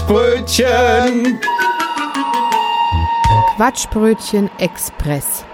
Quatschbrötchen. Quatschbrötchen Express.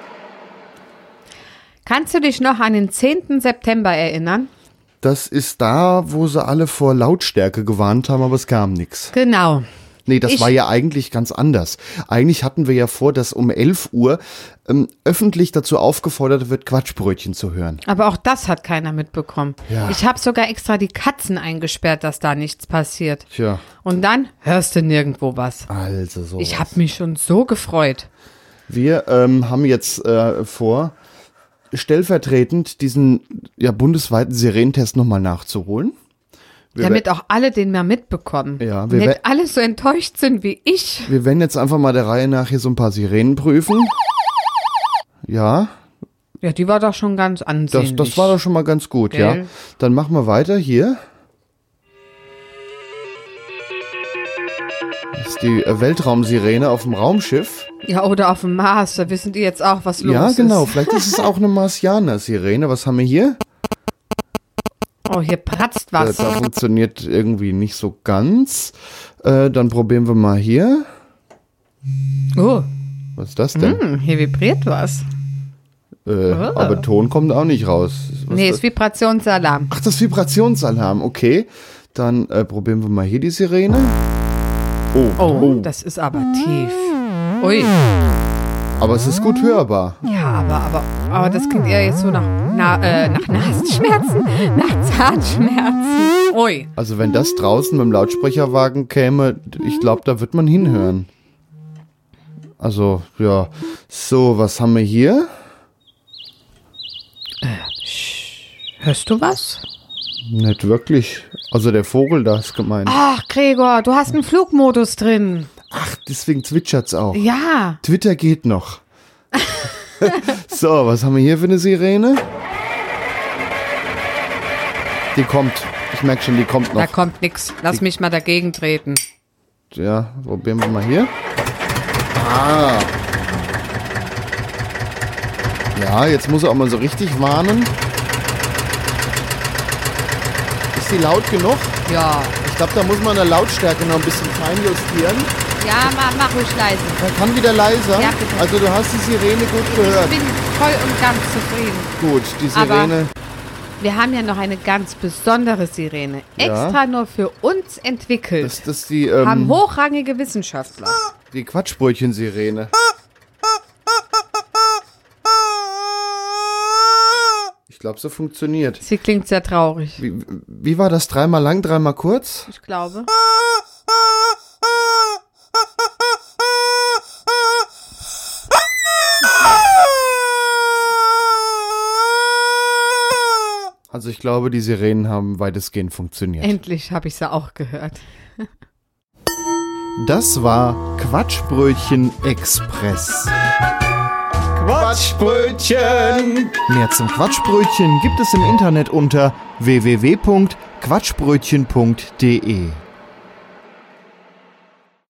Kannst du dich noch an den 10. September erinnern? Das ist da, wo sie alle vor Lautstärke gewarnt haben, aber es kam nichts. Genau. Nee, das war ja eigentlich ganz anders. Eigentlich hatten wir ja vor, dass um 11 Uhr öffentlich dazu aufgefordert wird, Quatschbrötchen zu hören. Aber auch das hat keiner mitbekommen. Ja. Ich habe sogar extra die Katzen eingesperrt, dass da nichts passiert. Tja. Und dann hörst du nirgendwo was. Also so. Ich habe mich schon so gefreut. Wir haben jetzt vor, stellvertretend diesen bundesweiten Sirenentest nochmal nachzuholen. Damit auch alle den mal mitbekommen. Ja, und nicht alle so enttäuscht sind wie ich. Wir werden jetzt einfach mal der Reihe nach hier so ein paar Sirenen prüfen. Ja. Ja, die war doch schon ganz ansehnlich. Das war doch schon mal ganz gut, Gell? ja. Dann machen wir weiter hier. Das ist die Weltraumsirene auf dem Raumschiff. Ja, oder auf dem Mars, da wissen die jetzt auch, was los ist. Ja, genau, vielleicht ist es auch eine Marsianer-Sirene. Was haben wir hier? Oh, hier pratzt was. Da funktioniert irgendwie nicht so ganz. Dann probieren wir mal hier. Oh. Was ist das denn? Hier vibriert was. Aber Ton kommt auch nicht raus. Nee, ist Vibrationsalarm. Ach, das Vibrationsalarm, okay. Dann probieren wir mal hier die Sirene. Oh, das ist aber tief. Ui. Aber es ist gut hörbar. Ja, aber das klingt eher jetzt so nach Nasenschmerzen, nach Zahnschmerzen. Ui. Also wenn das draußen mit dem Lautsprecherwagen käme, ich glaube, da wird man hinhören. Also, ja. So, was haben wir hier? Hörst du was? Nicht wirklich. Also der Vogel da ist gemeint. Ach, Gregor, du hast einen Flugmodus drin. Ach, deswegen zwitschert's auch. Ja. Twitter geht noch. So, was haben wir hier für eine Sirene? Die kommt. Ich merke schon, die kommt noch. Da kommt nix. Lass mich mal dagegen treten. Ja, probieren wir mal hier. Ah. Ja, jetzt muss er auch mal so richtig warnen. Ist die laut genug? Ja. Ich glaube, da muss man eine Lautstärke noch ein bisschen feinjustieren. Ja, mach ruhig leise. Man kann wieder leiser. Ja, bitte. Also du hast die Sirene gut gehört. Ich bin voll und ganz zufrieden. Gut, die Sirene. Wir haben ja noch eine ganz besondere Sirene. Ja. Extra nur für uns entwickelt. Das ist die, haben hochrangige Wissenschaftler. die Quatschbrötchen-Sirene. Ich glaube, so funktioniert. Sie klingt sehr traurig. Wie war das? Dreimal lang, dreimal kurz? Ich glaube. Also ich glaube, die Sirenen haben weitestgehend funktioniert. Endlich habe ich sie auch gehört. Das war Quatschbrötchen Express. Quatschbrötchen. Mehr zum Quatschbrötchen gibt es im Internet unter www.quatschbrötchen.de.